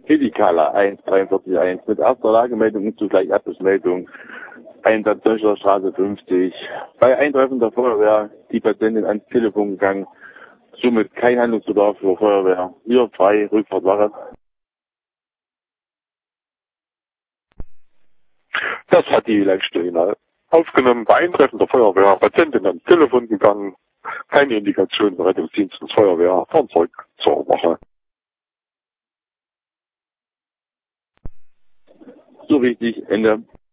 Edikala 1441 mit erster Lagemeldung und zugleich Abrissmeldung. Einsatz Deutscher Straße 50. Bei Eintreffen der Feuerwehr die Patientin ans Telefon gegangen. Somit kein Handlungsbedarf für Feuerwehr. Hier frei, Rückfahrt Wache. Das hat die Leitstelle aufgenommen. Bei Eintreffen der Feuerwehr, Patientin ans Telefon gegangen. Keine Indikation für Rettungsdienst und Feuerwehr. Fahren zurück zur Wache. So richtig, Ende.